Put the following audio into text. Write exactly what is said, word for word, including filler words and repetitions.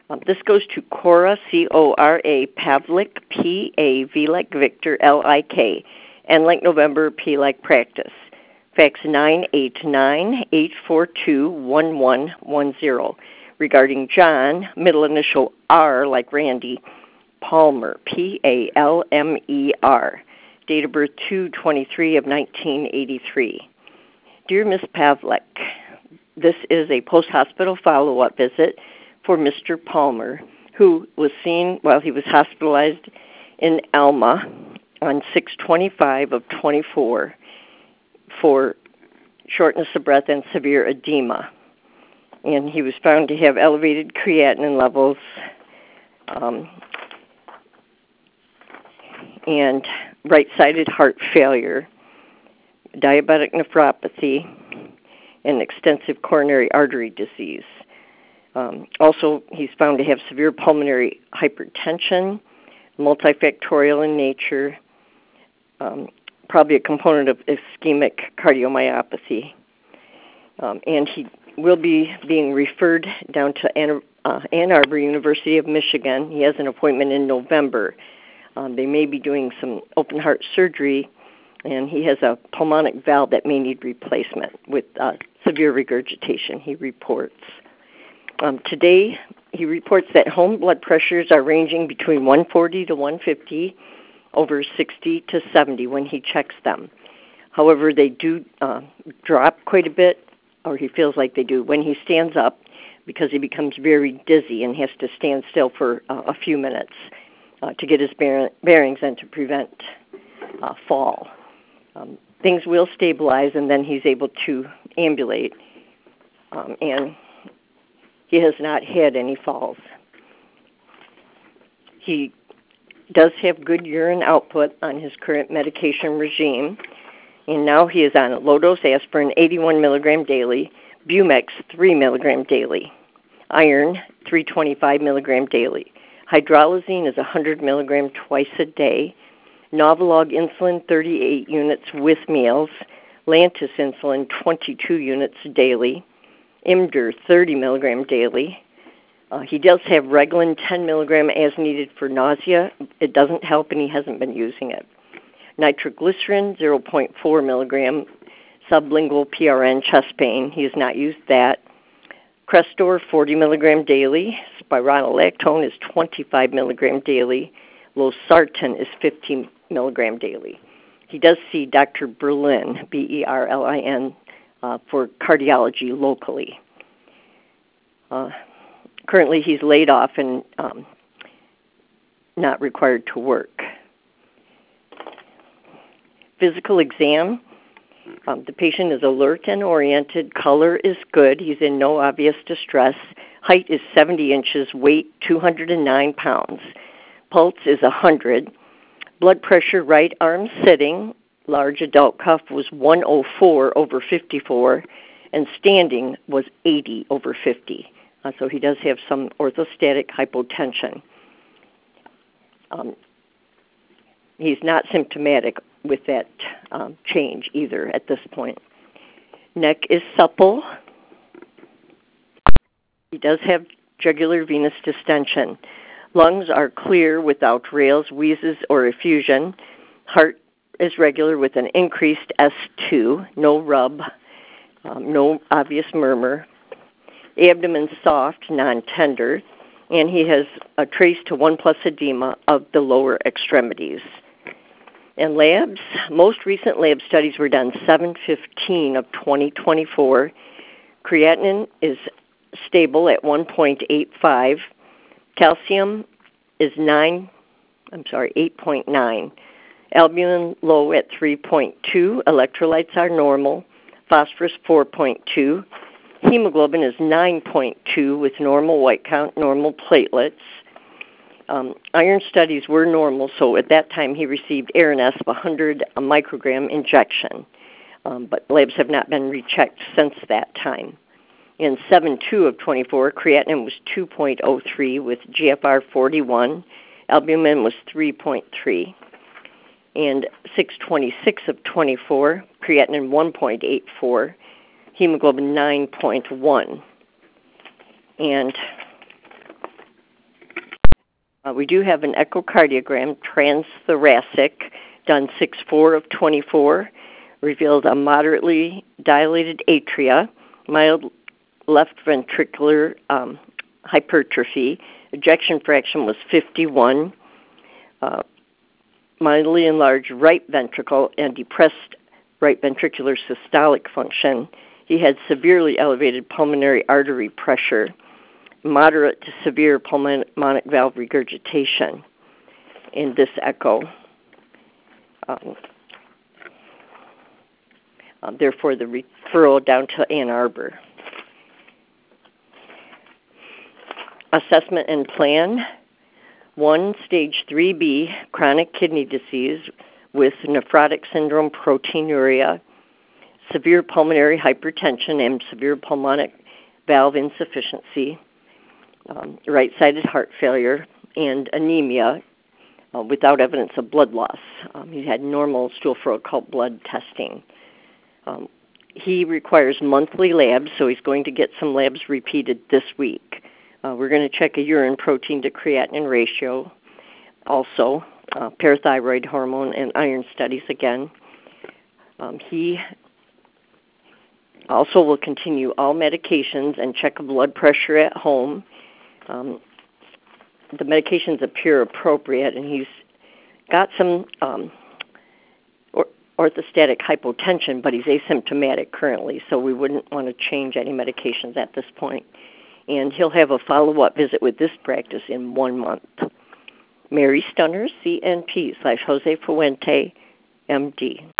Um, this goes to Cora, C O R A, Pavlik, P A V like Victor, L I K, N like November, P like Practice. Fax nine eight nine, eight four two, one one one zero. Regarding John, middle initial R like Randy, Palmer, P A L M E R. Date of birth two twenty-three of nineteen eighty-three. Dear Miss Pavlik, this is a post-hospital follow-up visit for Mister Palmer, who was seen while he was hospitalized in Alma on six twenty-five of twenty-four for shortness of breath and severe edema. And he was found to have elevated creatinine levels um, and right-sided heart failure, diabetic nephropathy, and extensive coronary artery disease. Um, also, he's found to have severe pulmonary hypertension, multifactorial in nature, um, probably a component of ischemic cardiomyopathy. Um, and he will be being referred down to Ann, uh, Ann Arbor, University of Michigan. He has an appointment in November. Um, they may be doing some open heart surgery, and he has a pulmonic valve that may need replacement with uh, severe regurgitation, he reports. Um, today, he reports that home blood pressures are ranging between one forty to one fifty, over sixty to seventy when he checks them. However, they do uh, drop quite a bit, or he feels like they do, when he stands up, because he becomes very dizzy and has to stand still for uh, a few minutes uh, to get his bear- bearings and to prevent uh, fall. Um, things will stabilize, and then he's able to ambulate, um, and he has not had any falls. He does have good urine output on his current medication regime, and now he is on low-dose aspirin, eighty-one milligram daily, Bumex, three milligram daily, iron, three twenty-five milligram daily. Hydralazine is one hundred milligram twice a day, Novolog insulin, thirty-eight units with meals, Lantus insulin, twenty-two units daily, Imdur, thirty milligram daily. Uh, he does have Reglan, ten milligram as needed for nausea. It doesn't help, and he hasn't been using it. Nitroglycerin, zero point four milligram, sublingual P R N, chest pain. He has not used that. Crestor, forty milligram daily. Spironolactone is twenty-five milligram daily. Losartan is fifteen milligram daily. He does see Doctor Berlin, B E R L I N, uh, for cardiology locally. Uh, currently, he's laid off and um, not required to work. Physical exam. Um, the patient is alert and oriented. Color is good. He's in no obvious distress. Height is seventy inches. Weight, two hundred nine pounds. Pulse is one hundred. Blood pressure, right arm sitting. Large adult cuff was one oh four over fifty-four. And standing was eighty over fifty. Uh, so he does have some orthostatic hypotension. Um, he's not symptomatic with that um, change either at this point. Neck is supple. He does have jugular venous distension. Lungs are clear without rales, wheezes, or effusion. Heart is regular with an increased S two, no rub, um, no obvious murmur. Abdomen soft, non-tender, and he has a trace to one plus edema of the lower extremities. And labs, most recent lab studies were done seven fifteen of twenty twenty-four. Creatinine is stable at one point eight five. Calcium is nine, I'm sorry, eight point nine. Albumin low at three point two. Electrolytes are normal. Phosphorus four point two. Hemoglobin is nine point two with normal white count, normal platelets. Um, iron studies were normal, so at that time he received Aranesp one hundred microgram injection, um, but labs have not been rechecked since that time. In seven two of twenty-four, creatinine was two point oh three with G F R forty-one, albumin was three point three. And six twenty-six of twenty-four, creatinine one point eight four, hemoglobin nine point one. And Uh, we do have an echocardiogram, transthoracic, done six four of twenty-four, revealed a moderately dilated atria, mild left ventricular um, hypertrophy. Ejection fraction was fifty-one, uh, mildly enlarged right ventricle, and depressed right ventricular systolic function. He had severely elevated pulmonary artery pressure, moderate to severe pulmonic valve regurgitation in this echo. Um, uh, therefore, the referral down to Ann Arbor. Assessment and plan. One, stage three B, chronic kidney disease with nephrotic syndrome, proteinuria, severe pulmonary hypertension, and severe pulmonic valve insufficiency, um, right-sided heart failure, and anemia uh, without evidence of blood loss. Um, he had normal stool for occult blood testing. Um, he requires monthly labs, so he's going to get some labs repeated this week. Uh, we're going to check a urine protein to creatinine ratio, also uh, parathyroid hormone and iron studies again. Um, he also will continue all medications and check a blood pressure at home. Um, the medications appear appropriate, and he's got some um, or, orthostatic hypotension, but he's asymptomatic currently, so we wouldn't want to change any medications at this point. And he'll have a follow-up visit with this practice in one month. Mary Stunner, C N P slash Jose Fuente, M D.